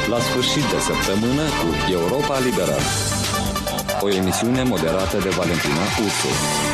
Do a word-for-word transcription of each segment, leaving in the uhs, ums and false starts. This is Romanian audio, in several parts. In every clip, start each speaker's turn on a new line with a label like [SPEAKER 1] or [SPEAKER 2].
[SPEAKER 1] la sfârșit de săptămână cu Europa Liberă. O emisiune moderată de Valentina Ursu.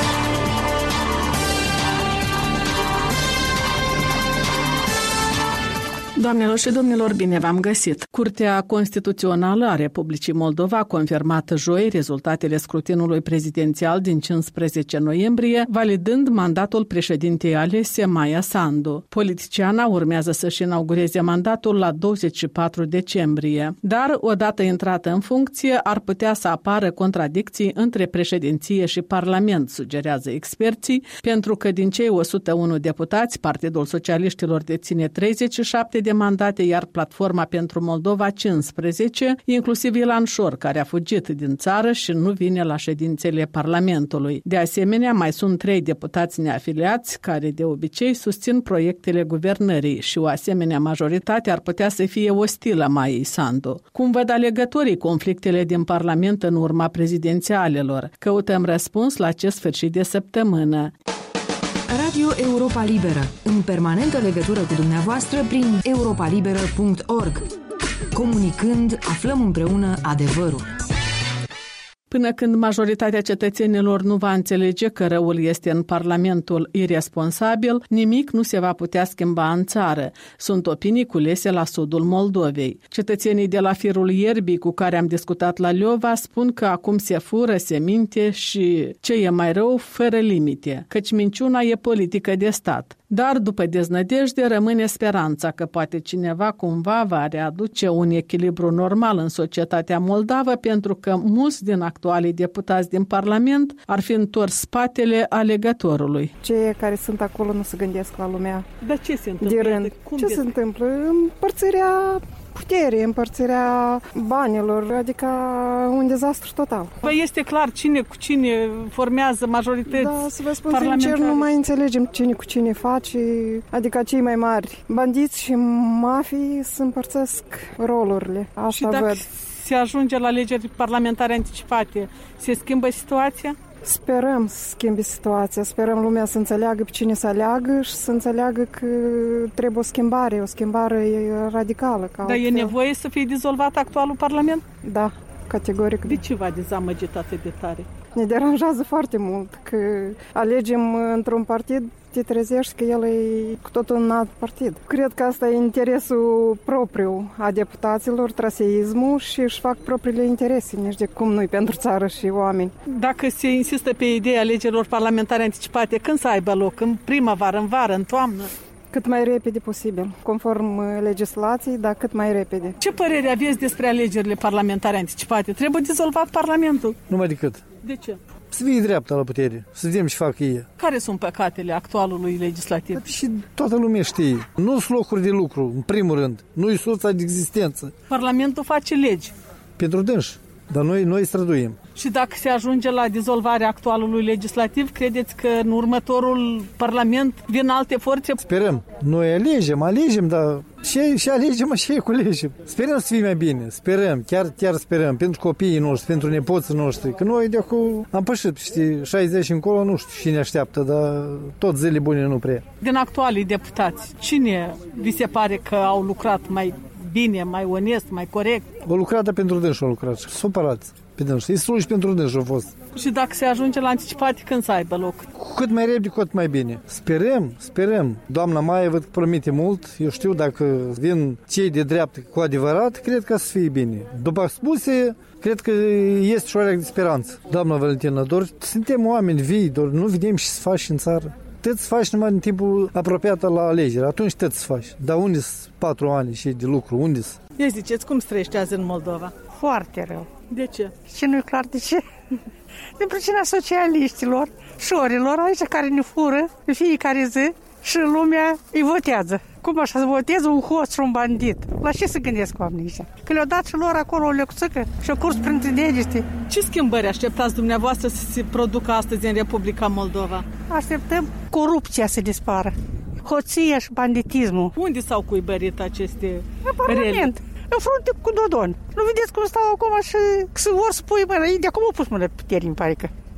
[SPEAKER 2] Doamnelor și domnilor, bine v-am găsit! Curtea Constituțională a Republicii Moldova a confirmat joi rezultatele scrutinului prezidențial din cincisprezece noiembrie, validând mandatul președintei alese Maia Sandu. Politiciana urmează să-și inaugureze mandatul la douăzeci și patru decembrie, dar odată intrată în funcție ar putea să apară contradicții între președinție și Parlament, sugerează experții, pentru că din cei o sută unu deputați, Partidul Socialiștilor deține treizeci și șapte de mandate, iar Platforma pentru Moldova cincisprezece, inclusiv Ilan Șor, care a fugit din țară și nu vine la ședințele Parlamentului. De asemenea, mai sunt trei deputați neafiliați, care de obicei susțin proiectele guvernării și o asemenea majoritate ar putea să fie ostilă Maiei Sandu. Cum văd alegătorii conflictele din Parlament în urma prezidențialelor? Căutăm răspuns la acest sfârșit de săptămână.
[SPEAKER 3] Radio Europa Liberă, în permanentă legătură cu dumneavoastră prin europa liberă punct org. Comunicând, aflăm împreună adevărul.
[SPEAKER 2] Până când majoritatea cetățenilor nu va înțelege că răul este în Parlamentul iresponsabil, nimic nu se va putea schimba în țară. Sunt opinii culese la sudul Moldovei. Cetățenii de la firul ierbii cu care am discutat la Leova spun că acum se fură, se minte și, ce e mai rău, fără limite, căci minciuna e politică de stat. Dar după deznădejde rămâne speranța că poate cineva cumva va readuce un echilibru normal în societatea moldavă, pentru că mulți din actualii deputați din Parlament ar fi întors spatele alegătorului.
[SPEAKER 4] Cei care sunt acolo nu se gândesc la lumea.
[SPEAKER 2] Dar ce se întâmplă?
[SPEAKER 4] De rând.
[SPEAKER 2] Cum
[SPEAKER 4] ce
[SPEAKER 2] de...
[SPEAKER 4] se întâmplă? Împărțirea puterii, împărțirea banilor, adică un dezastru total.
[SPEAKER 2] Păi este clar cine cu cine formează majorități.
[SPEAKER 4] Da, să vă spun sincer, nu mai înțelegem cine cu cine face, adică cei mai mari bandiți și mafii se împărțesc rolurile. Asta
[SPEAKER 2] și dacă
[SPEAKER 4] văd.
[SPEAKER 2] Se ajunge la alegeri parlamentare anticipate, se schimbă situația?
[SPEAKER 4] Sperăm să schimbe situația, sperăm lumea să înțeleagă pe cine să aleagă și să înțeleagă că trebuie o schimbare, o schimbare radicală.
[SPEAKER 2] Dar altfel... e nevoie să fie dizolvat actualul Parlament?
[SPEAKER 4] Da, categoric.
[SPEAKER 2] De ce v-a dezamăgit atât de tare?
[SPEAKER 4] Ne deranjează foarte mult că alegem într-un partid, te trezești că el e cu totul un alt partid. Cred că asta e interesul propriu a deputaților, traseismul, și își fac propriile interese, nici de cum nu-i pentru țară și oameni.
[SPEAKER 2] Dacă se insistă pe ideea alegerilor parlamentare anticipate, când să aibă loc? În primăvară, în vară, în toamnă?
[SPEAKER 4] Cât mai repede posibil, conform legislației, dar cât mai repede.
[SPEAKER 2] Ce părere aveți despre alegerile parlamentare anticipate? Trebuie dizolvat Parlamentul?
[SPEAKER 5] Numai decât.
[SPEAKER 2] De ce?
[SPEAKER 5] Să fie dreapta la putere, să vedem ce fac ei.
[SPEAKER 2] Care sunt păcatele actualului legislativ?
[SPEAKER 5] Și toată lumea știe. Nu sunt locuri de lucru, în primul rând. Nu-i sursa de existență.
[SPEAKER 2] Parlamentul face legi.
[SPEAKER 5] Pentru dânși. Dar noi, noi străduim.
[SPEAKER 2] Și dacă se ajunge la dizolvarea actualului legislativ, credeți că în următorul Parlament vin alte forțe?
[SPEAKER 5] Sperăm. Noi alegem, alegem, dar și, și alegem și culegem. Sperăm să fie mai bine. Sperăm, chiar, chiar sperăm. Pentru copiii noștri, pentru nepoții noștri. Că noi de acum am pășit, știi, șaizeci încolo, nu știu cine așteaptă, dar tot zile bune nu prea.
[SPEAKER 2] Din actualii deputați, cine vi se pare că au lucrat mai bine, mai onest, mai corect?
[SPEAKER 5] O lucrată pentru dânși, o lucrat. Supărați pe dânși. E sluși pentru dânși au fost.
[SPEAKER 2] Și dacă se ajunge la anticipate, când să aibă loc?
[SPEAKER 5] Cu cât mai repede, cu cât mai bine. Sperăm, sperăm. Doamna Maia văd că promite mult. Eu știu, dacă vin cei de dreaptă cu adevărat, cred că să fie bine. După spuse, cred că este și o de speranță. Doamna Valentina, doar suntem oameni vii, doar nu vedem ce se face în țară. Tot să faci numai în timpul apropiat la alegeri. Atunci tot să faci. Dar unde sunt patru ani și de lucru? Unde sunt?
[SPEAKER 2] Ia ziceți, cum trăiește azi în Moldova?
[SPEAKER 6] Foarte rău.
[SPEAKER 2] De ce?
[SPEAKER 6] Și nu-i clar de ce. Din pricina socialiștilor, șorilor, aici care ne fură în fiecare zi și lumea îi votează. Cum așa să voteze un host și un bandit? La ce se gândesc oamenii ăștia? Că le-au dat și lor acolo o lecuțică și o curs printre degete.
[SPEAKER 2] Ce schimbări așteptați dumneavoastră să se producă astăzi în Republica Moldova?
[SPEAKER 6] Așteptăm corupția să dispară, hoția și banditismul.
[SPEAKER 2] Unde s-au cuibărit aceste
[SPEAKER 6] în Parlament, în frunte cu Dodon. Nu vedeți cum stau acum și să vor să pui mâna? De acum au pus mâna pe putere, îmi pare că.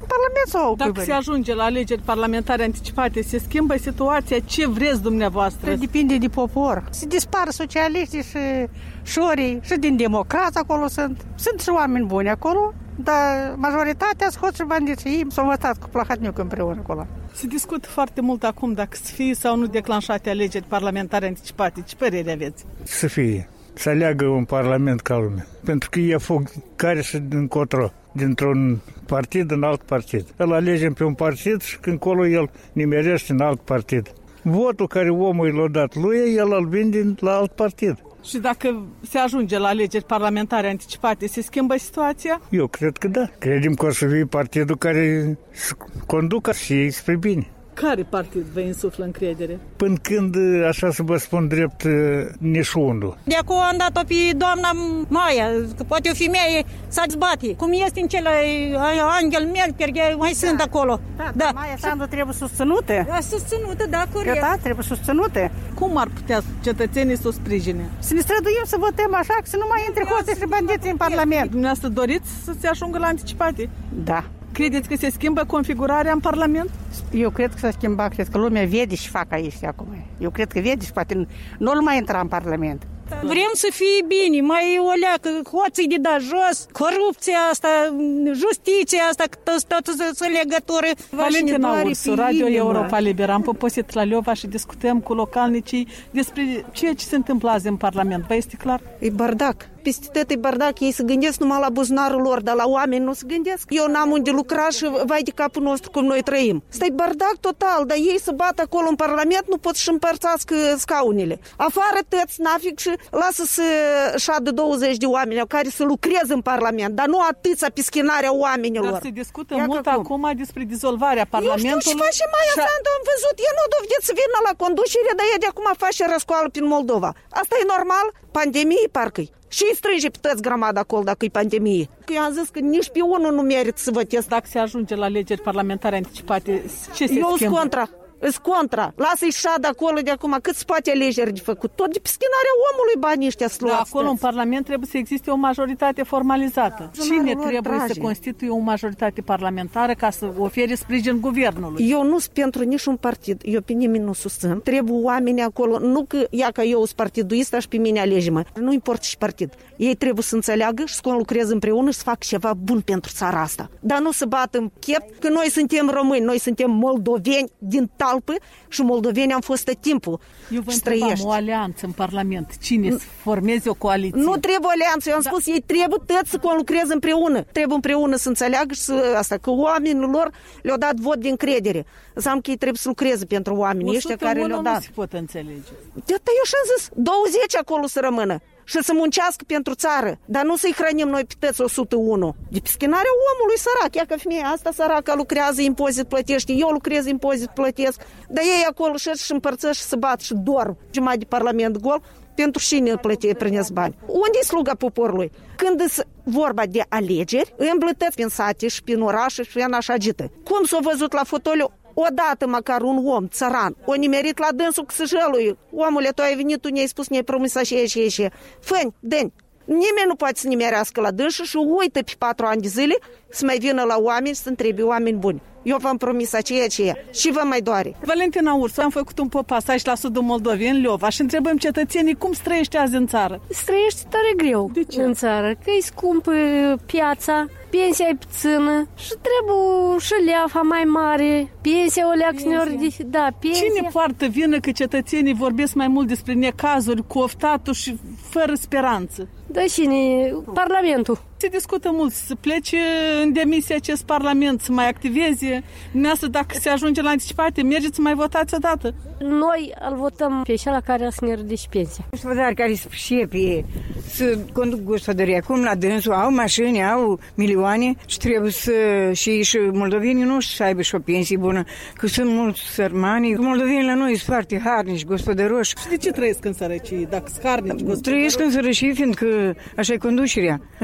[SPEAKER 6] Parlament sau
[SPEAKER 2] Dacă se ajunge la alegeri parlamentare anticipate, se schimbă situația? Ce vreți dumneavoastră?
[SPEAKER 6] Depinde de popor. Se dispară socialiștii și șorii și din democrați acolo sunt. Sunt și oameni buni acolo, dar majoritatea sunt hoți și bandiți și ei s-au învățat cu Plahotniuc împreună acolo.
[SPEAKER 2] Se discută foarte mult acum dacă să fie sau nu declanșate alegeri parlamentare anticipate. Ce părere aveți?
[SPEAKER 7] Să fie. Să aleagă un parlament ca lumea. Pentru că e foc care și încotro. Dintr-un partid în alt partid. Îl alegem pe un partid și când colo el nimerește în alt partid. Votul care omul l-a dat lui, el îl vinde la alt partid.
[SPEAKER 2] Și dacă se ajunge la alegeri parlamentare anticipate, se schimbă situația?
[SPEAKER 7] Eu cred că da. Credem că o să fie partidul care să conducă și ei spre bine.
[SPEAKER 2] Care partid vă insuflă încredere?
[SPEAKER 7] Până când, așa să vă spun drept, nici unul.
[SPEAKER 8] De acum am dat-o pe doamna Maia, că poate o femeie să zbate. Cum este în cele Angel Merkel, mai sunt acolo.
[SPEAKER 6] Da, da. Maia Sandu trebuie susținută.
[SPEAKER 8] Da, susținută, da, corect.
[SPEAKER 6] Da, trebuie susținută.
[SPEAKER 2] Cum ar putea cetățenii să o sprijine?
[SPEAKER 6] Să ne străduim să votăm așa, că să nu mai intre hoți și bandiți în Parlament.
[SPEAKER 2] Dumneavoastră doriți să se ajungă la anticipate?
[SPEAKER 6] Da.
[SPEAKER 2] Credeți că se schimbă configurarea în Parlament?
[SPEAKER 6] Eu cred că s-a schimbat, cred că lumea vede și fac aici acum. Eu cred că vede și poate nu-l mai intra în Parlament.
[SPEAKER 8] Vrem să fie bine, mai o leacă, hoții de da jos, corupția asta, justiția asta, tot să legătură.
[SPEAKER 2] Valentina Ursu, Radio Europa Liberă. Am poposit la Leova și discutăm cu localnicii despre ceea ce se întâmplă azi în Parlament. Vă este clar?
[SPEAKER 9] E bardac. Peste tot e bardac. Ei se gândesc numai la buzunarul lor, dar la oameni nu se gândesc. Eu n-am unde lucra și vai de capul nostru cum noi trăim. Stai bardac total, dar ei se bat acolo în Parlament, nu pot să-și împărțească scaunele. Afară tăți, nafic, și lasă să șadă douăzeci de oameni care să lucreze în Parlament, dar nu atâția pischinarea oamenilor.
[SPEAKER 2] Dar se discută Ia mult acum despre dizolvarea Parlamentului.
[SPEAKER 9] Eu știu ce face Maia Sandu, am văzut. Eu nu dovedit să vină la conducere, dar ea de acum face răscoală prin Moldova. Asta e normal? Pandemie parcă-i. Și îi strânge pe toți grămadă acolo dacă e pandemie. Eu am zis că nici pe unul nu merită să votez.
[SPEAKER 2] Dacă se ajunge la alegeri parlamentare anticipate, ce se
[SPEAKER 9] Eu
[SPEAKER 2] schimbă?
[SPEAKER 9] sunt contra. Îs contra. Lasă-i șadă acolo de acum. Cât se poate alegeri de făcut? Tot de pischinarea omului banii ăștia să luați.
[SPEAKER 2] Da, acolo în Parlament trebuie să existe o majoritate formalizată. Cine trebuie
[SPEAKER 9] trage.
[SPEAKER 2] să constituie o majoritate parlamentară ca să ofere sprijin guvernului?
[SPEAKER 9] Eu nu sunt pentru niciun partid. Eu pe nimeni nu susțin. Trebuie oameni acolo. Nu că ia că eu sunt partiduista și pe mine alege-mă. Nu importă și partid. Ei trebuie să înțeleagă și să lucreze împreună și să facă ceva bun pentru țara asta. Dar nu să bată în piept că noi suntem români, noi suntem moldoveni din talpă și moldoveni am fost tot timpul.
[SPEAKER 2] Eu vă întrebam o alianță în Parlament. Cine să formeze o coaliție?
[SPEAKER 9] Nu trebuie o alianță. Eu am da. spus, ei trebuie toți să conlucreze împreună. Trebuie împreună să înțeleagă și să, asta, că oamenii lor le-au dat vot de încredere. Înseamnă că ei trebuie să lucreze pentru oamenii ăștia care le-au dat.
[SPEAKER 2] nu se pot înțelege.
[SPEAKER 9] De asta eu și-am zis, douăzeci acolo să rămână. Și să muncească pentru țară, dar nu să-i hrănim noi pe tăți o sută unu. De pischinarea omului sărac, ia că femeia asta săracă lucrează, impozit plătește, eu lucrez, impozit plătesc, dar ei acolo și împărțesc și se bat și dorm. Jumătate de Parlament gol, pentru cine îl plătește, prânesc bani. Unde-i sluga poporului? Când e vorba de alegeri, îi îmblătăți prin sate și prin orașe și prin așa agită. Cum s-a văzut la fotoliu? Odată măcar un om, țăran, o nimerit la dânsul cu săjelui. Omule, tu ai venit, tu ne-ai spus, ne-ai promis așa și așa. Fă-ni, dă-ni. Nimeni nu poate să nimerească la dânsul și uită pe patru ani de zile să mai vină la oameni și să întrebe oameni buni. Eu v-am promis aceea, aceea. Și vă mai doare.
[SPEAKER 2] Valentina Ursu, am făcut un popasaj la sudul Moldovei, în Leova, și întrebăm cetățenii cum străiește azi în țară.
[SPEAKER 10] Străiește tare greu
[SPEAKER 2] de ce?
[SPEAKER 10] În țară, că e scumpă piața, pensia e puțină și trebuie și leafa mai mare, pensia o leacă de... Da, pensia.
[SPEAKER 2] Cine poartă vină că cetățenii vorbesc mai mult despre necazuri, cu oftatul și fără speranță?
[SPEAKER 10] Da, cine? Parlamentul.
[SPEAKER 2] Se discută mult să plece în demisie acest Parlament, să mai activeze. Dumneavoastră, dacă se ajunge la anticipate, mergeți să mai votați odată.
[SPEAKER 10] Noi îl votăm pe cel care să ne ridice pensia.
[SPEAKER 11] Gospodari care se pricepe să conduc gospodăria acum la dânsul, au mașini, au milioane și trebuie să și, și moldovenii nu să aibă și o pensie bună, că sunt mulți sărmani. Moldovenii la noi sunt foarte harnici, gospodăroși.
[SPEAKER 2] Și de ce trăiesc în sărăcie, dacă sunt harnici, gospodăroși?
[SPEAKER 11] Trăiesc în sărăcie, fiindcă așa e conducerea. În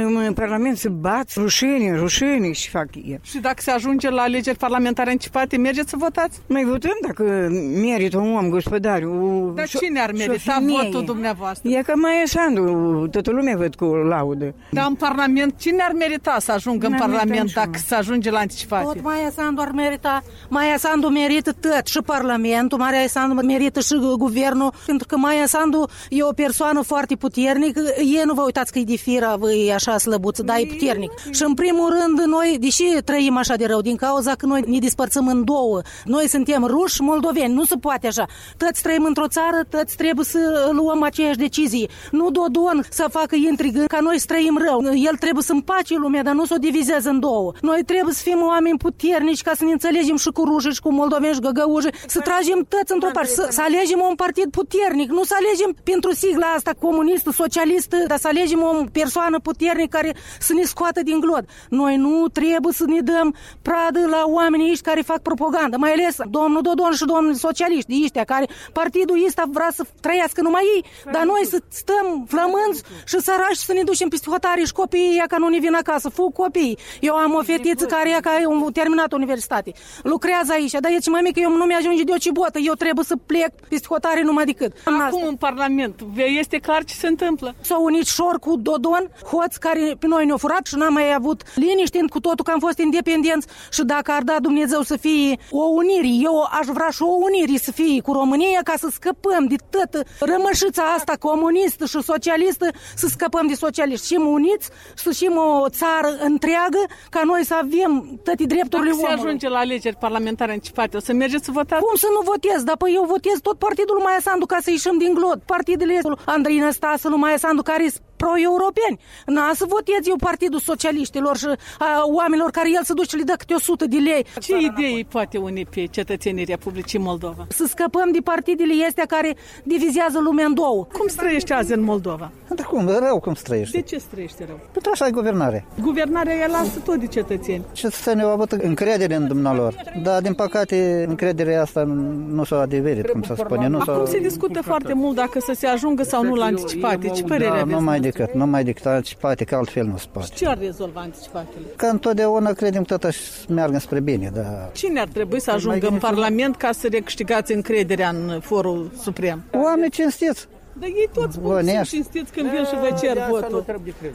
[SPEAKER 11] Parlament se bat, rușine, rușine și fac ei.
[SPEAKER 2] Și dacă se ajunge la alegeri parlamentare anticipate, mergeți să votați?
[SPEAKER 11] Mai votăm dacă merită un om gospodariu.
[SPEAKER 2] Dar cine ar merita votul dumneavoastră?
[SPEAKER 11] E că Maia Sandu, toată lumea văd cu laudă.
[SPEAKER 2] Dar în Parlament, cine ar merita să ajungă în Parlament dacă se ajunge la anticipate?
[SPEAKER 12] Tot Maia Sandu ar merita. Maia Sandu merită tot, și Parlamentul, Maia Sandu merită și guvernul, pentru că Maia Sandu e o persoană foarte puternică. Ei nu vă uitați că e de firă, e așa slăbuță, dar e puternic. Și în primul rând, noi, deși trăim așa de rău, din cauza că noi ne dispărțăm în două. Noi suntem ruși, moldoveni, nu se poate așa. Toți trăim într-o țară, toți trebuie să luăm aceeași decizii. Nu Dodon să facă intrigă ca noi să trăim rău. El trebuie să împace lumea, dar nu să o divizeze în două. Noi trebuie să fim oameni puternici ca să ne înțelegem și cu ruși, și cu moldoveni, și găgăuși, să tragem toți într-o parte, să, să alegem un partid puternic, nu să alegem pentru sigla asta comunistă, socialistă, dar să alegem o persoană puternică care să ne scoată din glod. Noi nu trebuie să ne dăm pradă la oamenii ăștia care fac propagandă, mai ales domnul Dodon și domnul socialiști, ăștia care partidul ăsta vrea să trăiască numai ei, dar noi să stăm flămânți și sărași să ne ducem peste hotare și copiii ea ca nu ne vin acasă, fug copiii. Eu am o fetiță care ea ca a terminat universitate, lucrează aici, dar e ce mai mică, eu nu mi-ajunge de o cibotă, eu trebuie să plec peste hotare numai decât.
[SPEAKER 2] Acum în Parlament, este clar ce se întâmplă.
[SPEAKER 12] S-au unit Șor cu Dodon, hoți care pe noi ne-au furat și n-am mai avut liniște cu totul că am fost independenți și dacă ar da Dumnezeu să fie o unire, eu aș vrea și o unire să fie cu România ca să scăpăm de tot rămășița asta comunistă și socialistă, să scăpăm de socialiști. Și uniți, să fim o țară întreagă ca noi să avem toate drepturile omului.
[SPEAKER 2] Dacă se ajunge la alegeri parlamentare anticipate, o să mergeți să votați?
[SPEAKER 12] Cum să nu votez? Dar păi eu votez tot partidul lui Maia Sandu ca să ieșim din glod. Partidele Andrei Năstase, lui Maia Sandu, care pro-europeni. N-a să votez eu Partidul Socialiștilor și a oamenilor care el se duce și le dă câte o sută de lei.
[SPEAKER 2] Ce idei poate uni pe cetățenii Republicii Moldova?
[SPEAKER 12] Să scăpăm de partidele astea care divizează lumea în două.
[SPEAKER 2] Cum străiești azi în Moldova?
[SPEAKER 13] Dar cum? Rău cum străiești.
[SPEAKER 2] De ce străiești rău?
[SPEAKER 13] Pentru așa e guvernare.
[SPEAKER 2] Guvernarea e lasă tot de cetățeni.
[SPEAKER 13] Cetățenii au avut încredere în dumnealor. Dar din păcate încrederea asta nu s-a adeverit, cum să spune. Nu
[SPEAKER 2] Acum se discută foarte mult dacă să se ajungă sau nu la anticipate. Ce părere
[SPEAKER 13] da,
[SPEAKER 2] aveți?
[SPEAKER 13] Nu mai decât, nu mai decât anticipate, că altfel nu se poate.
[SPEAKER 2] Ce ar rezolva anticipatele?
[SPEAKER 13] Că întotdeauna credem că totuși meargă spre bine. Dar...
[SPEAKER 2] Cine ar trebui să ajungă în Parlament ca să recâștigați încrederea în Forul Suprem?
[SPEAKER 13] Oameni cinstiți.
[SPEAKER 2] Dar ei toți spun să cinstiți când vin și vă cer votul.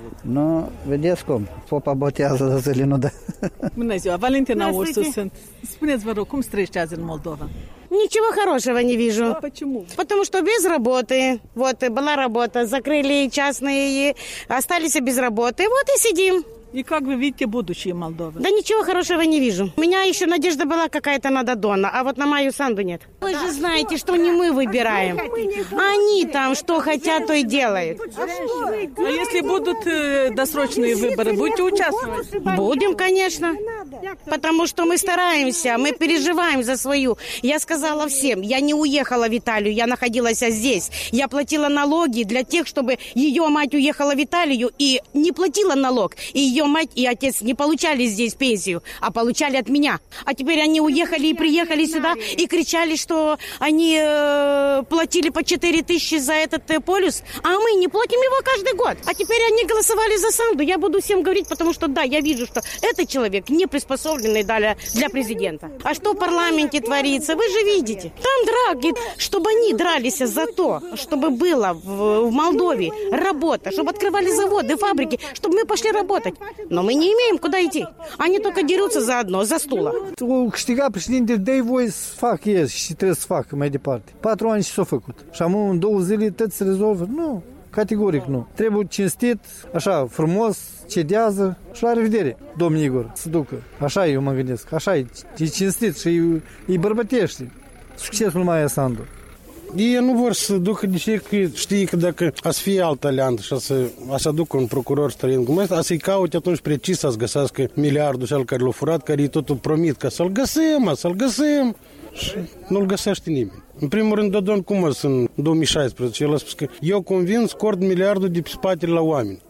[SPEAKER 13] Nu, vedeți cum, popa botează zile nu dă.
[SPEAKER 2] Bună ziua, Valentina Ursu sunt. Spuneți, vă rog, cum străiești azi în Moldova?
[SPEAKER 14] Ничего хорошего не вижу.
[SPEAKER 2] А почему?
[SPEAKER 14] Потому что без работы. Вот, была работа, закрыли частные, остались без работы. Вот и сидим.
[SPEAKER 2] И как вы видите будущее Молдовы?
[SPEAKER 14] Да ничего хорошего не вижу. У меня еще надежда была какая-то на Додона, а вот на Майю Санду нет. Вы же знаете, что не мы выбираем. Они там что хотят, то и делают.
[SPEAKER 2] А если будут э, досрочные выборы, будете участвовать?
[SPEAKER 14] Будем, конечно. Потому что мы стараемся, мы переживаем за свою. Я сказала всем, я не уехала в Италию, я находилась здесь. Я платила налоги для тех, чтобы ее мать уехала в Италию и не платила налог. И ее мать и отец не получали здесь пенсию, а получали от меня. А теперь они уехали и приехали сюда и кричали, что они э, платили по четыре тысячи за этот э, полюс, а мы не платим его каждый год. А теперь они голосовали за Санду. Я буду всем говорить, потому что да, я вижу, что этот человек не приспособленный для, для президента. А что в парламенте творится, вы же видите. Там драки, чтобы они дрались за то, чтобы было в, в Молдове работа, чтобы открывали заводы, фабрики, чтобы мы пошли работать. Но мы не имеем куда идти. Они только дерутся заодно, за стула.
[SPEAKER 5] O câștiga președinte, dă-i voie să fac el și trebuie să facă mai departe. Patru ani și s-au făcut. Și am în două zile tot se rezolvă. Nu, categoric nu. Trebuie cinstit, așa, frumos, cedează și la revedere, domnul Igor, să ducă. Așa eu mă gândesc, așa e, e cinstit și îi, îi bărbătește. Succesul Maia Sandu.
[SPEAKER 15] Ei nu vor să ducă, deși că știi că dacă a să fie altă aliantă și a să, a să aducă un procuror străin cum ăsta, a să-i caute atunci precis să-ți găsească miliardul cel care l-a furat, care îi totul promit că să-l găsim, să-l găsim și nu-l găsește nimeni. În primul rând, Dodon cum în două mii șaisprezece, el a spus că eu convins cord miliardul de pe spatele la oameni.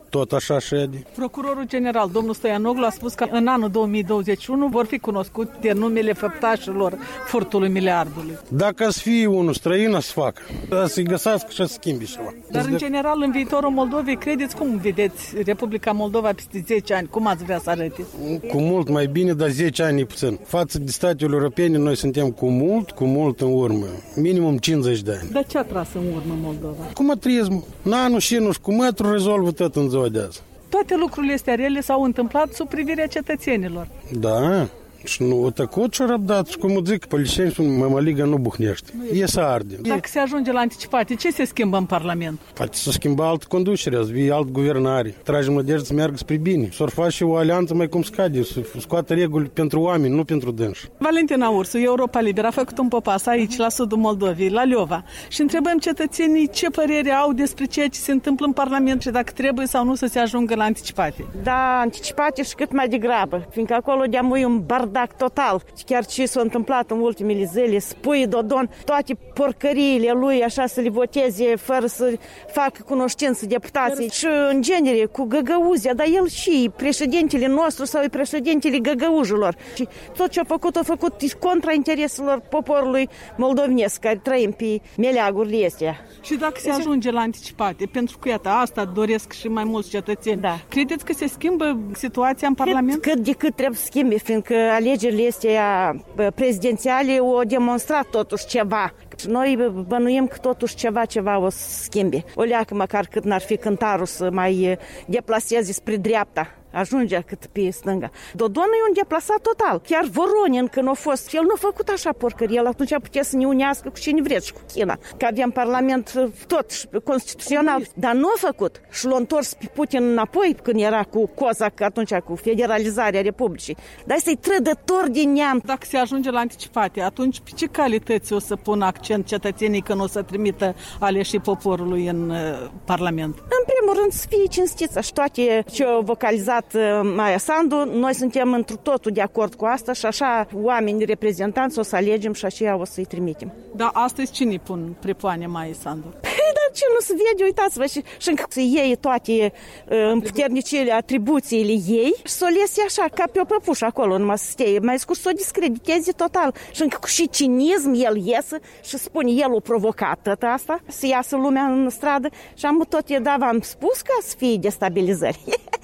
[SPEAKER 15] tot așa șede.
[SPEAKER 2] Procurorul general, domnul Stoianoglu, a spus că în anul două mii douăzeci și unu vor fi cunoscute numele făptașilor furtului miliardului.
[SPEAKER 15] Dacă să fie unul străin, să facă. Să-i găsească și să schimbi ceva.
[SPEAKER 2] Dar în general, în viitorul Moldovei, credeți cum vedeți Republica Moldova peste zece ani? Cum ați vrea să arăte?
[SPEAKER 15] Cu mult mai bine, dar zece ani e puțin. Față de statele europene, noi suntem cu mult, cu mult în urmă. Minimum cincizeci de ani.
[SPEAKER 2] Dar ce a tras în urmă Moldova?
[SPEAKER 15] Cu mătrismul. Nanul și nu și cu metru rezolvă tot în ziua de azi.
[SPEAKER 2] Toate lucrurile astea rele s-au întâmplat sub privirea cetățenilor.
[SPEAKER 15] Da. Și nu o tăcut și-o răbdat. Și cum zic, polițienii spun, mămăligă nu buhnește. E să arde.
[SPEAKER 2] Dacă se ajunge la anticipate, ce se schimbă în Parlament?
[SPEAKER 15] Poate să schimbă altă conducere, să vie alt guvernare. Tragem nădejde să meargă spre bine. S-or face o alianță mai cum scade, să scoată reguli pentru oameni, nu pentru dânși.
[SPEAKER 2] Valentina Ursu, Europa Liberă, a făcut un popas aici, la sudul Moldovei, la Liova. Și întrebăm cetățenii ce părere au despre ceea ce se întâmplă în Parlament și dacă trebuie sau nu să se ajungă la anticipate.
[SPEAKER 9] Da, anticipate și cât mai degrabă, fiindcă acolo de-am un bardac total. Chiar ce s-a întâmplat în ultimele zile, spui Dodon toate porcăriile lui așa să le voteze fără să facă cunoștință deputații și în genere cu găgăuzia, dar el și președintele nostru sau președintele găgăujilor. Și tot ce a făcut, a făcut contra intereselor poporului moldovenesc care trăim pe meleagurile astea.
[SPEAKER 2] Și dacă se ajunge la anticipate, pentru că iată, asta doresc și mai mulți cetățeni, da. Credeți că se schimbă situația în Parlament?
[SPEAKER 9] Cât, cât de cât trebuie să schimbe, fiindcă alegerile astea prezidențiale au demonstrat totuși ceva. Noi bănuim că totuși ceva, ceva o să schimbe. O leacă măcar cât n-ar fi cântarul să mai deplaseze spre dreapta. Ajungea cât pe stânga. Dodon e un deplasat total. Chiar Voronin, când a fost, el nu a făcut așa porcărie. El atunci putea să ne unească cu cine vreți și cu China. Că aveam parlament tot constituțional. Dar nu a făcut. Și l-a întors pe Putin înapoi când era cu Cozac, atunci cu federalizarea Republicii. Dar ăsta e trădător din neam.
[SPEAKER 2] Dacă se ajunge la anticipate, atunci pe ce calități o să pună accent cetățenii când o să trimită aleșii poporului în uh, Parlament?
[SPEAKER 9] În primul rând să fie cinstiți și toate ce au vocalizat Maia Sandu, noi suntem întru totul de acord cu asta și așa oameni reprezentanți o să alegem și așa o să-i trimitem.
[SPEAKER 2] Dar astăzi cine pun prepoane Maia Sandu?
[SPEAKER 9] Păi, dar ce nu se vede, uitați-vă și, și încă să iei toate uh, împuternicile atribuțiile ei și să o lese așa, ca pe o păpușă acolo, numai să stea, mai scurt să o discrediteze total. Și încă și cinism el iesă și spune, el a provocat tot asta, să iasă lumea în stradă și am tot da, v-am spus ca să fie destabilizări.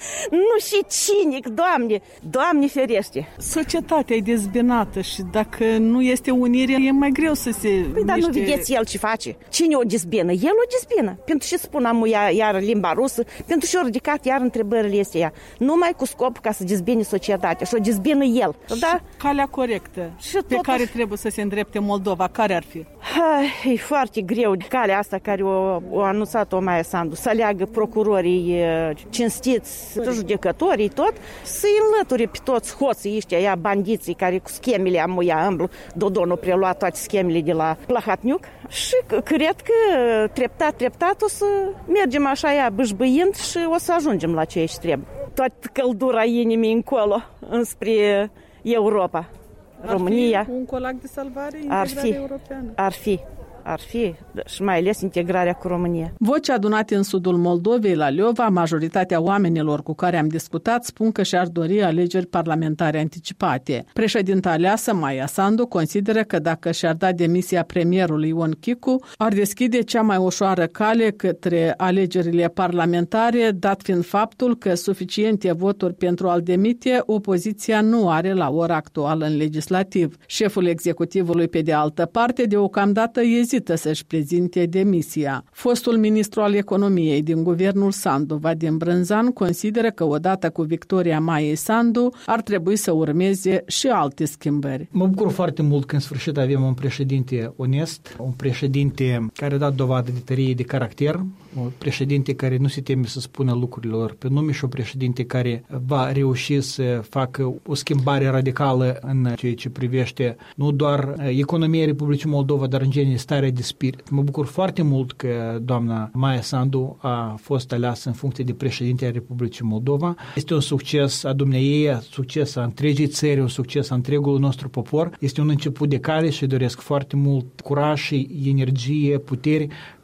[SPEAKER 9] Nu și cinic, Doamne, Doamne ferește.
[SPEAKER 2] Societatea e dezbinată și dacă nu este unire, e mai greu să se
[SPEAKER 9] Păi dar
[SPEAKER 2] miște...
[SPEAKER 9] nu vedeți el ce face? Cine o dezbină? El o dezbină. Pentru ce spun am iar, iar limba rusă, pentru ce o ridicat iar întrebările astea. Numai cu scop ca să dezbine societatea și o dezbină el. Da?
[SPEAKER 2] Calea corectă și pe tot... care trebuie să se îndrepte Moldova, care ar fi?
[SPEAKER 9] Ha, e foarte greu calea asta care o, o anunțat-o Maia Sandu, să aleagă procurorii cinstiți, judecătorii, tot, să-i înlăture pe toți hoții ăștia, ia bandiții care cu schemele amuia îmblu. Dodon a preluat toate schemele de la Plahatniuc și cred că treptat, treptat o să mergem așa ea bâșbâind și o să ajungem la ce ești trebuie. Toată căldura inimii încolo, înspre Europa.
[SPEAKER 2] Ar
[SPEAKER 9] România.
[SPEAKER 2] Fi un colac de salvare integrare europeană.
[SPEAKER 9] Ar fi. Ar fi și mai ales integrarea cu România.
[SPEAKER 2] Voci adunate în sudul Moldovei, la Liova, majoritatea oamenilor cu care am discutat spun că și-ar dori alegeri parlamentare anticipate. Președinta aleasă, Maia Sandu, consideră că dacă și-ar da demisia premierului Ion Chicu, ar deschide cea mai ușoară cale către alegerile parlamentare, dat fiind faptul că suficiente voturi pentru a-l demite, opoziția nu are la ora actuală în legislativ. Șeful executivului, pe de altă parte, deocamdată ezită să-și prezinte demisia. Fostul ministru al economiei din guvernul Sandu, Vadim Brânzan, consideră că odată cu victoria Maiei Sandu ar trebui să urmeze și alte schimbări.
[SPEAKER 16] Mă bucur foarte mult că în sfârșit avem un președinte onest, un președinte care a dat dovadă de tărie de caracter, un președinte care nu se teme să spună lucrurilor pe nume și un președinte care va reuși să facă o schimbare radicală în ceea ce privește nu doar economia Republicii Moldova, dar în genere starea de spirit. Mă bucur foarte mult că doamna Maia Sandu a fost aleasă în funcție de președinte a Republicii Moldova. Este un succes a dumneiei, un succes a întregii țări, un succes a întregului nostru popor. Este un început de cale și doresc foarte mult curaj și energie, putere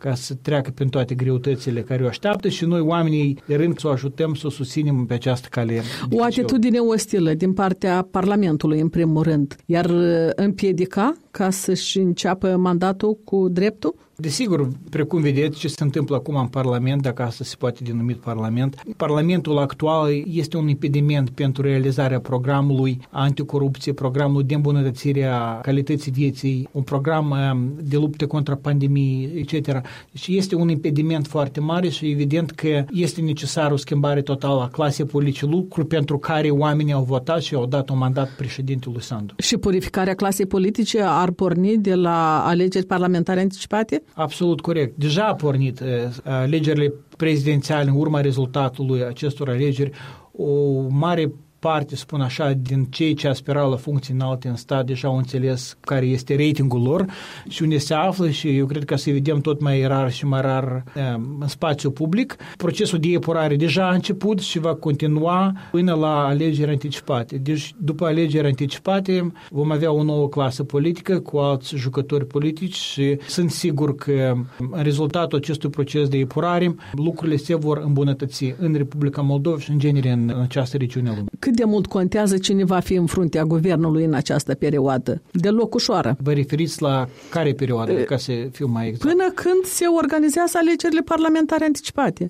[SPEAKER 16] ca să treacă prin toate greutățile care o așteaptă și noi, oamenii de rând, să o ajutăm, să o susținem pe această cale.
[SPEAKER 2] O atitudine ostilă din partea Parlamentului, în primul rând, iar împiedica ca să-și înceapă mandatul cu dreptul?
[SPEAKER 16] Desigur, precum vedeți ce se întâmplă acum în Parlament, dacă asta se poate denumi Parlament, Parlamentul actual este un impediment pentru realizarea programului anticorupție, programul de îmbunătățire a calității vieții, un program de luptă contra pandemiei, et cetera. Deci este un impediment foarte mare și evident că este necesară o schimbare totală a clasei politice, lucru pentru care oamenii au votat și au dat un mandat președintelui Sandu.
[SPEAKER 2] Și purificarea clasei politice ar porni de la alegeri parlamentare anticipate?
[SPEAKER 16] Absolut corect. Deja a pornit alegerile prezidențiale în urma rezultatului acestor alegeri. O mare parte, spun așa, din cei ce aspirau la funcții înalte în stat deja au înțeles care este ratingul lor și unde se află și eu cred că să vedem tot mai rar și mai rar în spațiu public. Procesul de epurare deja a început și va continua până la alegeri anticipate. Deci după alegeri anticipate vom avea o nouă clasă politică cu alți jucători politici și sunt sigur că în rezultatul acestui proces de epurare lucrurile se vor îmbunătăți în Republica Moldova și în genere în această regiune a lumii.
[SPEAKER 2] Cât de mult contează cine va fi în fruntea guvernului în această perioadă? Deloc ușoară.
[SPEAKER 16] Vă referiți la care perioadă, ca să fiu mai exact?
[SPEAKER 2] Până când se organizează alegerile parlamentare anticipate.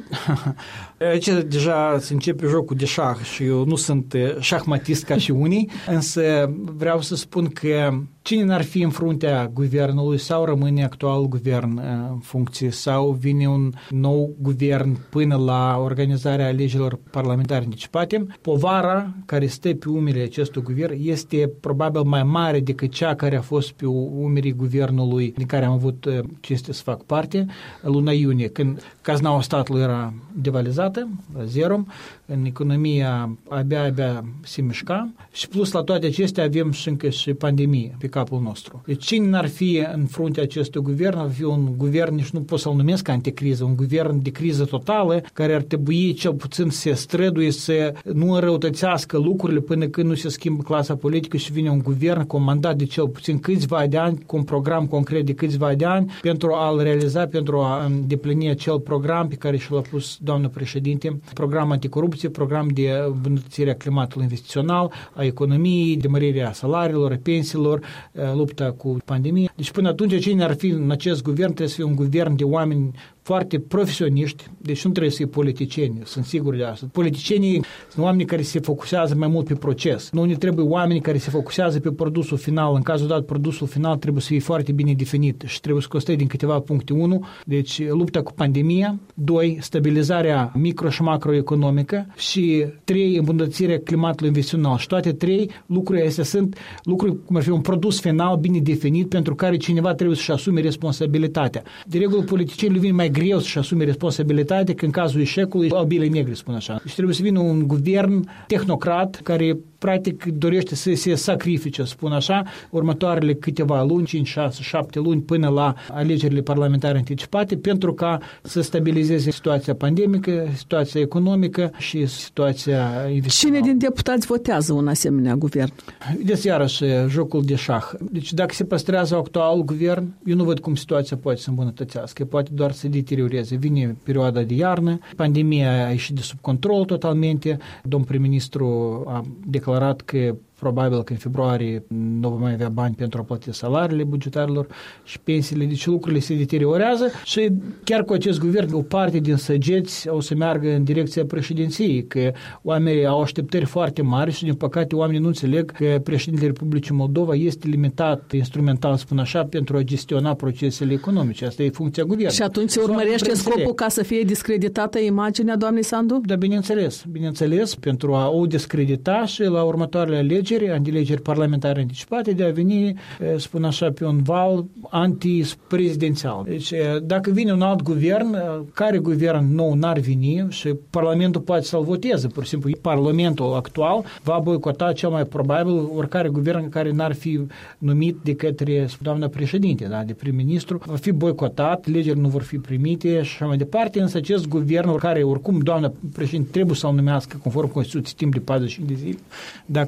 [SPEAKER 16] Aici deja se începe jocul de șah și eu nu sunt șahmatist ca și unii, însă vreau să spun că cine n-ar fi în fruntea guvernului sau rămâne actual guvern în funcție sau vine un nou guvern până la organizarea alegerilor parlamentare anticipate, povara care stă pe umerii acestui guvern este probabil mai mare decât cea care a fost pe umerii guvernului din care am avut cinste să fac parte în luna iunie, când caznaua statului era devalizată, la zero, în economia abia-abia se mișca și plus la toate acestea avem și încă și pandemie pe capul nostru. Deci cine n-ar fi în fruntea acestui guvern, ar fi un guvern, nici nu pot să-l numesc anticriză, un guvern de criză totală, care ar trebui cel puțin să se străduie să nu înrăutățească lucrurile până când nu se schimbă clasa politică și vine un guvern cu un mandat de cel puțin câțiva de ani, cu un program concret de câțiva de ani pentru a-l realiza, pentru a îndeplini acel program pe care și l-a pus doamna președinte, program anticorupție, program de îmbunătățire a climatului investițional, a economiei, de mărirea salariilor, a pensiilor, lupta cu pandemie. Deci până atunci cine ar fi în acest guvern trebuie să fie un guvern de oameni foarte profesioniști, deci nu trebuie să fie politicieni, sunt sigur de asta. Politicienii sunt oameni care se focusează mai mult pe proces. Nu ne trebuie oameni care se focusează pe produsul final. În cazul dat, produsul final trebuie să fie foarte bine definit și trebuie să conste din câteva puncte. unu. Deci lupta cu pandemia. doi. Stabilizarea micro- și macroeconomică. Și trei. Îmbunătățirea climatului investițional. Și toate trei lucrurile astea sunt lucruri cum ar fi un produs final bine definit pentru care cineva trebuie să-și asume responsabilitatea. De regulă, politicienii vin mai greu să-și asume responsabilitatea că în cazul eșecului au bile negre, spun așa. Deci trebuie să vină un guvern tehnocrat care practic dorește să se sacrifice, spun așa, următoarele câteva luni, cinci, șase, șapte luni până la alegerile parlamentare anticipate pentru ca să stabilizeze situația pandemică, situația economică și situația investițională.
[SPEAKER 2] Cine din deputați votează un asemenea guvern?
[SPEAKER 16] Deci iarăși jocul de șah. Deci dacă se păstrează actualul guvern, eu nu văd cum situația poate să îmbunătățească, poate doar să deterioreze. Vine perioada de iarnă, pandemia a ieșit de sub control totalmente, domnul prim-ministru a declarat că probabil că în februarie nu vom mai avea bani pentru a plăti salariile bugetarilor și pensiile, deci lucrurile se deteriorează și chiar cu acest guvern o parte din săgeți o să meargă în direcția președinției, că oamenii au așteptări foarte mari și din păcate oamenii nu înțeleg că președintele Republicii Moldova este limitat instrumental, spun așa, pentru a gestiona procesele economice. Asta e funcția guvernului.
[SPEAKER 2] Și atunci se urmărește scopul ca să fie discreditată imaginea doamnei Sandu?
[SPEAKER 16] Da, bineînțeles, bineînțeles, pentru a o discredita și la următoarele alegeri alegeri parlamentare anticipate de a veni, spun așa, pe un val anti-prezidențial. Deci, dacă vine un alt guvern, care guvern nou n-ar veni și Parlamentul poate să-l voteze, pur și simplu, Parlamentul actual va boicota cel mai probabil oricare guvern care n-ar fi numit de către doamna președinte, da, de prim-ministru, va fi boicotat, legile nu vor fi primite și așa mai departe, însă acest guvern, care oricum doamna președinte trebuie să-l numească conform Constituției timp de patruzeci și cinci de zile, dacă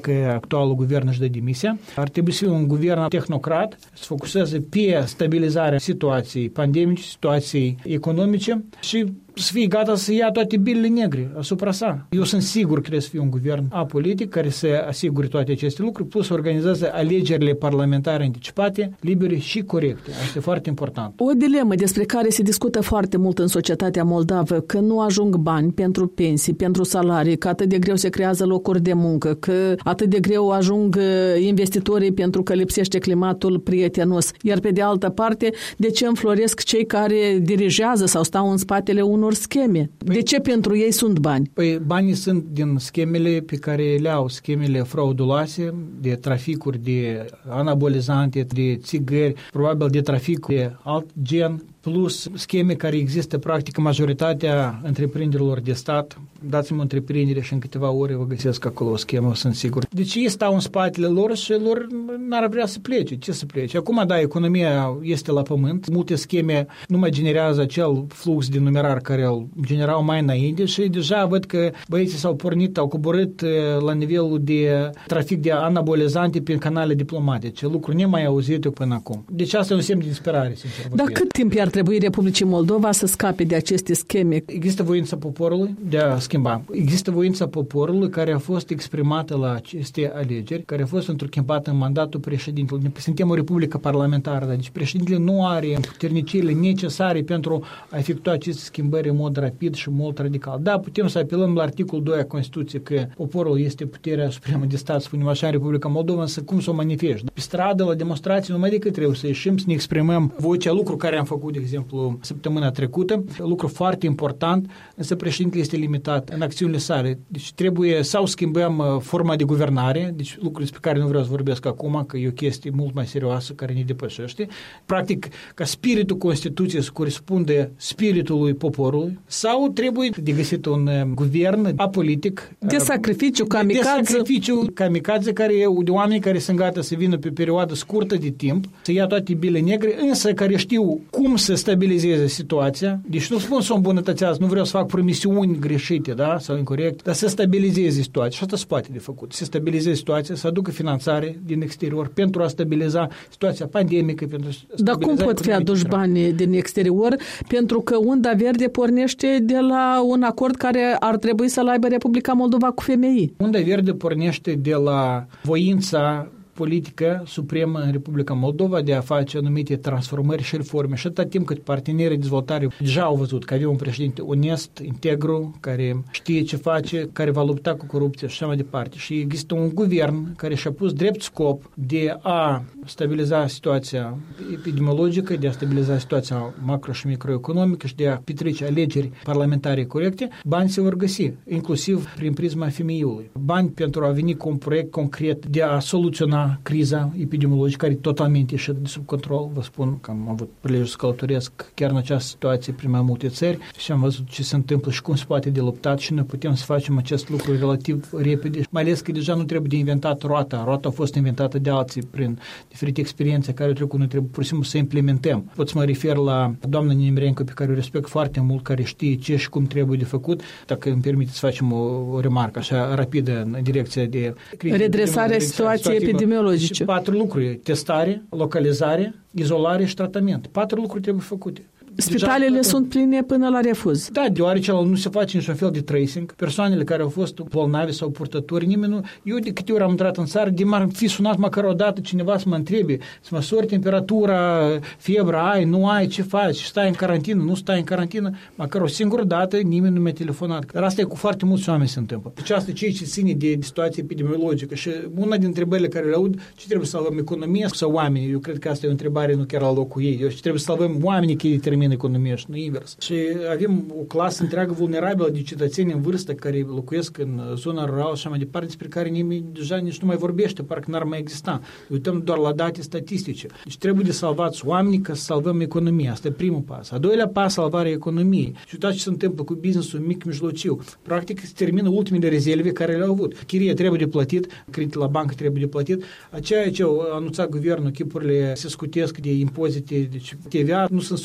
[SPEAKER 16] actualul guvern își dă demisia. Ar trebui să fie un guvern tehnocrat, să focuseze pe stabilizarea situației pandemice, situației economice și să fie gata să ia toate bilele negre asupra sa. Eu sunt sigur că trebuie să fie un guvern apolitic care să asigure toate aceste lucruri, plus să organizeze alegerile parlamentare anticipate, libere și corecte. Asta e foarte important.
[SPEAKER 2] O dilemă despre care se discută foarte mult în societatea moldavă, că nu ajung bani pentru pensii, pentru salarii, că atât de greu se creează locuri de muncă, că atât de greu ajung investitorii pentru că lipsește climatul prietenos. Iar pe de altă parte, de ce înfloresc cei care dirigează sau stau în spatele unor scheme? Păi, de ce pentru ei sunt bani?
[SPEAKER 16] Păi banii sunt din schemele pe care le au, schemele frauduloase, de traficuri de anabolizante, de țigări, probabil de trafic de alt gen, plus scheme care există practic în majoritatea întreprinderilor de stat. Dați-mi o întreprindere și în câteva ore vă găsesc acolo o schemă, sunt sigur. Deci ei stau în spatele lor și lor n-ar vrea să plece. Ce să plece? Acum, da, economia este la pământ. Multe scheme nu mai generează acel flux de numerar care îl generau mai înainte și deja văd că băieții s-au pornit, au coborât la nivelul de trafic de anabolizante prin canale diplomatice. Lucruri nemai auzite până acum. Deci asta e un semn de disperare, sincer.
[SPEAKER 2] Dar cât timp ar trebui Republicii Moldova să scape de aceste scheme?
[SPEAKER 16] Există voința poporului de a schimba. Există voința poporului care a fost exprimată la aceste alegeri, care a fost întruchimpată în mandatul președintelui. Suntem o republică parlamentară, deci președintele nu are puterniciile necesare pentru a efectua aceste schimbări în mod rapid și mult radical. Da, putem să apelăm la articolul doi a Constituției că poporul este puterea supremă de stat, spunem așa, în Republica Moldova, însă cum să o manifesti? Pe stradă, la demonstrații, numai decât trebuie să ieșim, să ne exprimăm vocea, lucru care am făcut, de exemplu, săptămâna trecută, lucru foarte important, însă președintele este limitat în acțiunile sale. Deci trebuie sau schimbăm forma de guvernare, deci lucruri despre care nu vreau să vorbesc acum, că e o chestie mult mai serioasă care ne depășește. Practic, ca spiritul Constituției să corespunde spiritului poporului, sau trebuie de găsit un guvern apolitic.
[SPEAKER 2] De sacrificiu, kamikaze.
[SPEAKER 16] De sacrificiu, kamikaze, care e de oameni care sunt gata să vină pe perioadă scurtă de timp, să ia toate bile negre, însă care știu cum să stabilizeze situația. Deci nu spun să o îmbunătățească, nu vreau să fac promisiuni greșite, da, sau incorrect, dar să stabilizeze situația. Și asta se poate de făcut. Să stabilizeze situația, să aducă finanțare din exterior pentru a stabiliza situația pandemică. Pentru
[SPEAKER 2] dar cum pot fi aduși bani din exterior? Pentru că unda verde pornește de la un acord care ar trebui să-l aibă Republica Moldova cu F M I.
[SPEAKER 16] Unda verde pornește de la voința politică supremă în Republica Moldova de a face anumite transformări și reforme. Și atâta timp cât partenerii de dezvoltare deja au văzut că avem un președinte onest, integru, care știe ce face, care va lupta cu corupția și așa mai departe. Și există un guvern care și-a pus drept scop de a stabiliza situația epidemiologică, de a stabiliza situația macro- și microeconomică și de a petrece alegeri parlamentare corecte. Bani se vor găsi, inclusiv prin prisma F M I-ului. Bani pentru a veni cu un proiect concret de a soluționa criza epidemiologică care totalmente ieșit de sub control. Vă spun că am avut prilejul să călătoresc chiar în această situație prin mai multe țări și am văzut ce se întâmplă și cum se poate de luptat și noi putem să facem acest lucru relativ repede. Mai ales că deja nu trebuie de inventat roata. Roata a fost inventată de alții prin diferite experiențe care au trecut. Noi trebuie pur și simplu să implementăm. Pot să mă refer la doamna Nimirenko, pe care o respect foarte mult, care știe ce și cum trebuie de făcut. Dacă îmi permiteți să facem o, o remarcă așa rapidă în direcția de
[SPEAKER 2] redresarea situației epidemiologice.
[SPEAKER 16] Și patru lucruri: testare, localizare, izolare și tratament. Patru lucruri trebuie făcute.
[SPEAKER 2] Spitalele deja sunt pline până la refuz.
[SPEAKER 16] Da, deoarece nu se face niciun fel de tracing. Persoanele care au fost bolnavi sau purtători, nimeni nu... Eu de câte ori am intrat în țară, de m-ar fi sunat măcar o dată cineva să mă întrebe, să măsori temperatura, febra, ai, nu ai, ce faci, stai în carantină, nu stai în carantină. Măcar o singură dată nimeni nu mi-a telefonat. Dar asta e cu foarte mulți oameni se întâmplă. Deci asta ceea ce ține de, de situație epidemiologică. Și una din întrebările care le aud, ce trebuie să salvăm, economia sau oamenii? Eu cred că asta e o întrebare nu chiar la locul ei. Eu ce trebuie să salvăm oamenii care determină economia și nu invers. Și avem o clasă întreagă vulnerabilă de cetățeni în vârstă care locuiesc în zona rurală și așa mai departe, despre care nimeni deja nici nu mai vorbește, parcă n-ar mai exista. Uităm doar la date statistice. Deci trebuie de salvați oamenii ca să salvăm economia. Asta e primul pas. A doilea pas, salvarea economiei. Și uitați ce se întâmplă cu business-ul mic, mijlociu. Practic se termină ultimele rezerve care le-au avut. Chiria trebuie de plătit, credit la bancă trebuie de plătit. Aceea ce au anunțat guvernul, chipurile se scutesc de impozite, deci T V A nu sunt suficiente.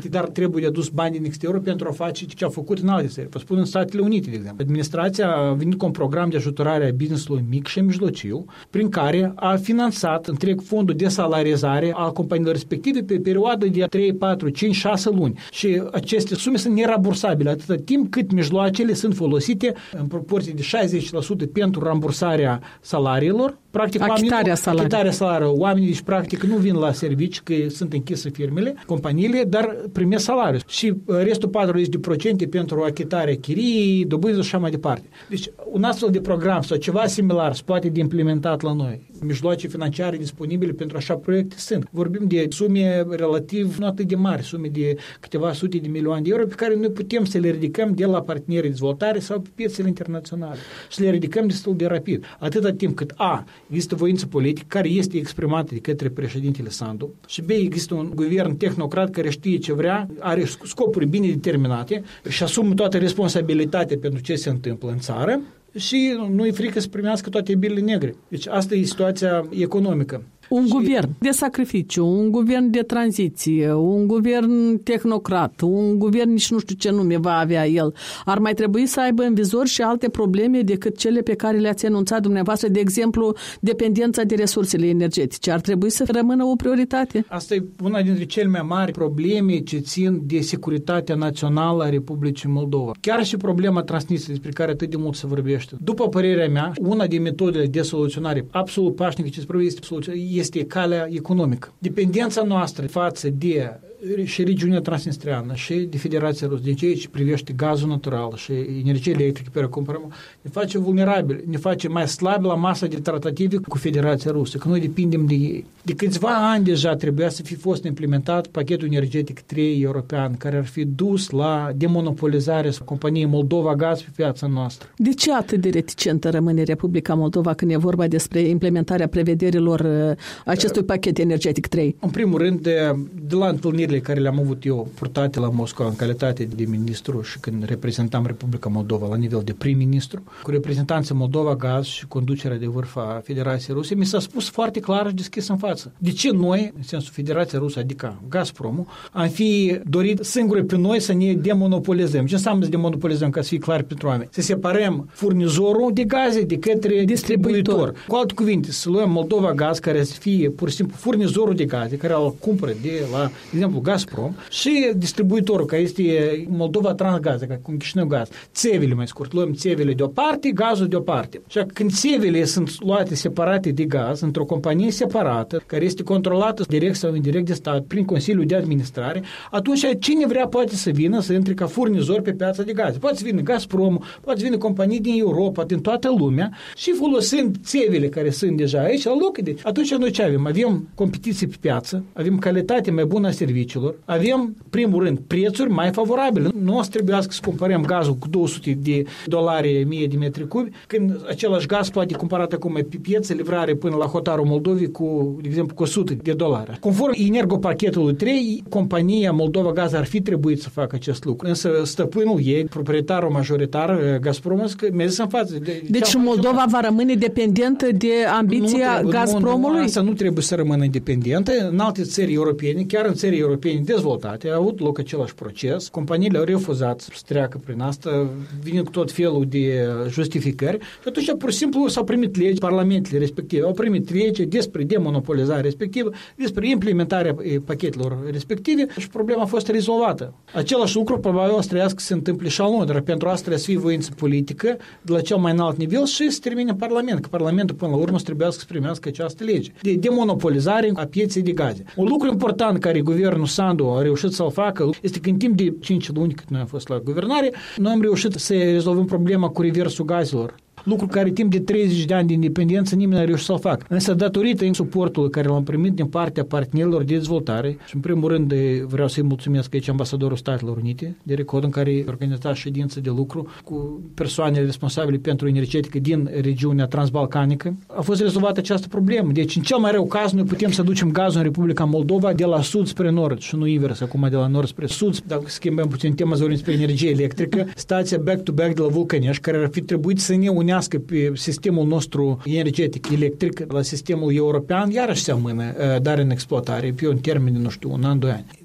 [SPEAKER 16] dar trebuie de adus bani din exterior pentru a face ce a făcut în alte țări. Vă spun în Statele Unite, de exemplu. Administrația a venit cu un program de ajutorare a business-ului mic și mijlociu, prin care a finanțat întreg fondul de salarizare a companiilor respective pe perioadă de trei, patru, cinci, șase luni. Și aceste sume sunt nerambursabile atâta timp cât mijloacele sunt folosite în proporție de șaizeci la sută pentru rambursarea salariilor. Practic,
[SPEAKER 2] achitarea
[SPEAKER 16] salariilor. Achitarea salariilor. Oamenii, deci, practic, nu vin la servici, că sunt închise firmele, companiile, dar primesc salariu. Și restul patruzeci la sută pentru achitarea chiriei, dobânzi și așa mai departe. Deci, un astfel de program sau ceva similar se poate de implementat la noi. Mijloace financiare disponibile pentru așa proiecte sunt. Vorbim de sume relativ nu atât de mari, sume de câteva sute de milioane de euro pe care noi putem să le ridicăm de la partenerii de dezvoltare sau pe piețele internaționale. Și le ridicăm destul de rapid. Atâta timp cât A, există voință politică care este exprimată de către președintele Sandu și B, există un guvern tehnocrat care știe ce vrea, are scopuri bine determinate și asumă toată responsabilitatea pentru ce se întâmplă în țară și nu-i frică să primească toate bilele negre. Deci asta e situația economică.
[SPEAKER 2] Un și... guvern de sacrificiu, un guvern de tranziție, un guvern tehnocrat, un guvern nici nu știu ce nume va avea el. Ar mai trebui să aibă în vizor și alte probleme decât cele pe care le-ați enunțat dumneavoastră, de exemplu, dependența de resursele energetice. Ar trebui să rămână o prioritate?
[SPEAKER 16] Asta e una dintre cele mai mari probleme ce țin de securitatea națională a Republicii Moldova. Chiar și problema Transnistriei, despre care atât de mult se vorbește. După părerea mea, una din metodele de soluționare absolut pașnică ce se provede este soluționare este calea economică. Dependența noastră față de și regiunea transnistriană și de Federația Rusă, din ceea ce privește gazul natural și energia electrică pe care o cumpărăm, ne face vulnerabili, ne face mai slabi la masa de tratative cu Federația Rusă, că noi depindem de ei. De câțiva ani deja trebuia să fi fost implementat pachetul energetic trei european, care ar fi dus la demonopolizarea companiei Moldova Gaz pe piața noastră.
[SPEAKER 2] De ce atât de reticentă rămâne Republica Moldova când e vorba despre implementarea prevederilor acestui pachet energetic trei?
[SPEAKER 16] În primul rând, de, de la întâlnirile care le-am avut eu purtate la Moscova în calitate de ministru și când reprezentam Republica Moldova la nivel de prim-ministru, cu reprezentanții Moldova Gaz și conducerea de vârf a Federației Ruse, mi s-a spus foarte clar și deschis în față. De ce noi, în sensul Federația Rusă, adică Gazpromul, am fi dorit singuri pe noi să ne demonopolizăm? Ce înseamnă să demonopolizăm, ca să fie clar pentru oameni? Să separăm furnizorul de gaze de către distribuitor. Cu alte cuvinte, să luăm Moldova Gaz, care să fie pur și simplu furnizorul de gaze, care îl cumpără de la, de exemplu, Gazprom și distribuitorul, care este Moldova Transgaz, ca cum Chișinău Gaz. Țevele, mai scurt, luăm țevele de o parte, gazul de o parte. Și când țevele sunt luate separate de gaz într-o companie separată, care este controlată direct sau indirect de stat prin Consiliul de Administrare, atunci cine vrea poate să vină să intre ca furnizor pe piața de gaze. Poate să vină Gazprom, poate să vină companii din Europa, din toată lumea și folosind țevele care sunt deja aici la loc. De... Atunci noi ce avem? Avem competiție pe piață, avem calitate mai bună a serviciilor, avem, primul rând, prețuri mai favorabile. Nu o să trebuiască să cumpărăm gazul cu două sute de dolari mie de metri cubi, când același gaz poate cumpărat acum pe piață, livrare până la hotarul Moldovei cu, de exemplu, cu o sută de dolari. Conform energopachetului trei, compania Moldova Gaz ar fi trebuit să facă acest lucru. Însă stăpânul ei, proprietarul majoritar, Gazprom, mi-a zis în față. De,
[SPEAKER 2] deci Moldova va rămâne dependentă de ambiția nu, Gazpromului?
[SPEAKER 16] Nu, asta nu trebuie să rămână independentă. În alte țări europene, chiar în țări europene dezvoltate, a avut loc același proces. Companiile au refuzat să treacă prin asta, venind cu tot felul de justificări. Și atunci, pur și simplu, s-au primit legi, parlamentele respective au primit lege despre demonopolizarea respectivă, despre implementarea pachetelor respective și problema a fost rezolvată. Același lucru probabil o să trăiască să se întâmple și al dar pentru asta trebuie să fie voință politică de la cel mai înalt nivel și să termine Parlament, că Parlamentul până la urmă să trebuiască să primească această lege de demonopolizare a pieței de gaze. Un lucru important care guvernul Sandu a reușit să-l facă este că în timp de cinci luni cât noi am fost la guvernare, noi am reușit să rezolvăm problema cu reversul gazelor. Lucru care timp de treizeci de ani de independență nimeni n-a reușit să-l facă. Însă datorită în suportul care l-am primit din partea partenerilor de dezvoltare și în primul rând vreau să-i mulțumesc aici ambasadorul Statelor Unite de record în care organiza ședință de lucru cu persoanele responsabile pentru energetică din regiunea transbalcanică. A fost rezolvată această problemă. Deci în cel mai rău caz noi putem să ducem gazul în Republica Moldova de la sud spre nord și nu invers, acum de la nord spre sud. Dacă schimbăm puțin tema zorii spre energie electrică, stația back-to-back de la Vulcănești, care ar fi trebuit să ne unească pe sistemul nostru energetic electric la sistemul european, iarăși se amână, dar în exploatare pe un termen de, nu știu, un an, doi ani.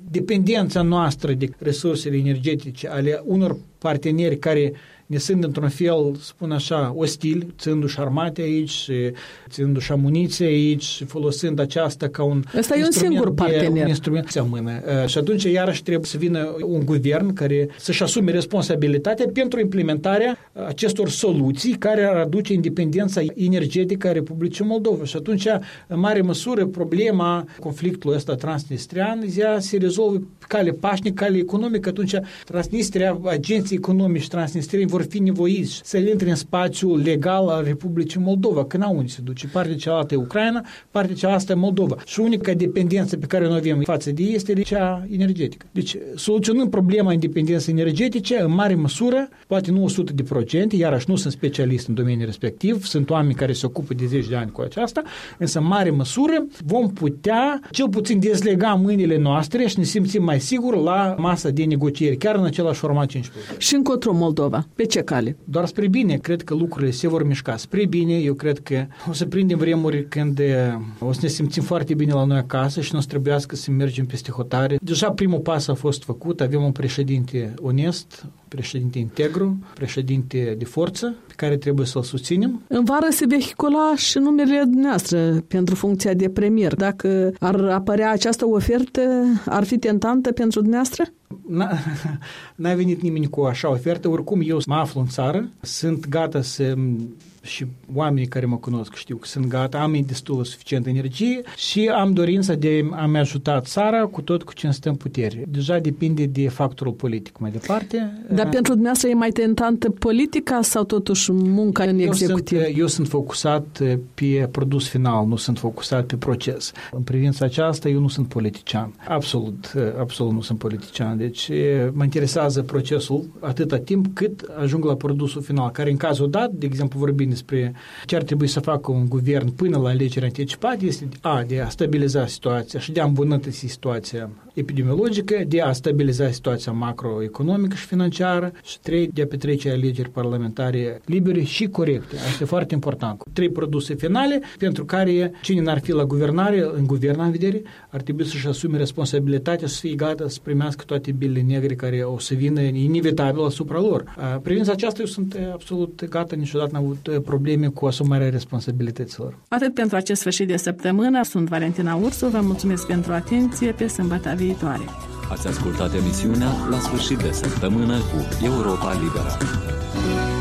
[SPEAKER 16] dependența noastră de resursele energetice ale unor parteneri care ne sunt într-un fel, spun așa, ostili, ținându-și armate aici, ținându-și amuniție aici, folosind aceasta ca un
[SPEAKER 2] Ăsta e un singur partener.
[SPEAKER 16] Un instrument în mână. Și atunci, iarăși, trebuie să vină un guvern care să-și asume responsabilitatea pentru implementarea acestor soluții care ar aduce independența energetică a Republicii Moldova. Și atunci, în mare măsură, problema conflictului ăsta transnistrian ea se rezolvă pe cale pașnică, cale economică. Atunci, Transnistria, agenții economici transnistrieni vor fi nevoiți să intre în spațiul legal al Republicii Moldova, că n-au unde se duce. Partea cealaltă e Ucraina, partea cealaltă e Moldova. Și unica dependență pe care noi avem față de ei este cea energetică. Deci, soluționând problema independenței energetice, în mare măsură, poate nu o sută de procente, iarăși nu sunt specialist în domeniul respectiv, sunt oameni care se ocupă de zeci de ani cu aceasta, însă, în mare măsură, vom putea, cel puțin, dezlega mâinile noastre și ne simțim mai sigur la masa de negocieri, chiar în același format cinci plus doi.
[SPEAKER 2] Și încotro Moldova. Pe ce cale?
[SPEAKER 16] Doar spre bine. Cred că lucrurile se vor mișca spre bine. Eu cred că o să prindem vremuri când o să ne simțim foarte bine la noi acasă și nu o să trebuiască să mergem peste hotare. Deja primul pas a fost făcut. Avem un președinte onest, președinte integru, președinte de forță, pe care trebuie să-l susținem.
[SPEAKER 2] În vară se vehicula și numele dumneavoastră pentru funcția de premier. Dacă ar apărea această ofertă, ar fi tentantă pentru dumneavoastră?
[SPEAKER 16] N-a venit nimeni cu așa ofertă. Oricum, eu mă aflu în țară, sunt gata să... și oamenii care mă cunosc știu că sunt gata, am destul suficientă energie și am dorința de a-mi ajuta țara cu tot cu ce îmi stă în putere. Deja depinde de factorul politic mai departe.
[SPEAKER 2] Dar pentru dumneavoastră e mai tentantă politica sau totuși munca în executiv?
[SPEAKER 16] Eu sunt, eu sunt focusat pe produs final, nu sunt focusat pe proces. În privința aceasta, eu nu sunt politician. Absolut, absolut nu sunt politician. Deci mă interesează procesul atâta timp cât ajung la produsul final, care în cazul dat, de exemplu, vorbim despre ce ar trebui să facă un guvern până la alegeri anticipate, este a, de a stabiliza situația și de a îmbunătăți situația epidemiologică, de a stabiliza situația macroeconomică și financiară și trei, de a petrece alegeri parlamentare libere și corecte. Asta e foarte important. Trei produse finale pentru care cine n-ar fi la guvernare, în guvern în vedere, ar trebui să-și asume responsabilitatea să fie gata să primească toate bilele negre care o să vină inevitabil asupra lor. Privința aceasta eu sunt absolut gata, niciodată n-am avut probleme cu asumarea responsabilităților.
[SPEAKER 2] Atât pentru acest sfârșit de săptămână. Sunt Valentina Ursu, vă mulțumesc pentru atenție, pe sâmbătă viitoare.
[SPEAKER 1] Ați ascultat emisiunea La sfârșit de săptămână cu Europa Liberă.